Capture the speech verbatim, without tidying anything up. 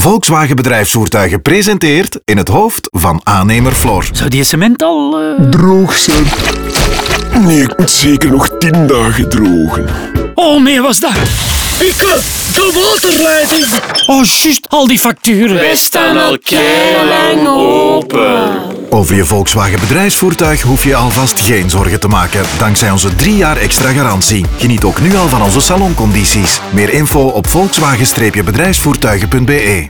Volkswagen Bedrijfsvoertuigen presenteert in het hoofd van aannemer Floor. Zou die cement al... Uh... Droog zijn. Nee, ik moet zeker nog tien dagen drogen. Oh nee, was dat? Ik, uh, de waterleiding. Oh, juist, al die facturen. Wij staan al keilang open. Over je Volkswagen Bedrijfsvoertuig hoef je alvast geen zorgen te maken, dankzij onze drie jaar extra garantie. Geniet ook nu al van onze saloncondities. Meer info op volkswagen bedrijfsvoertuigen punt be.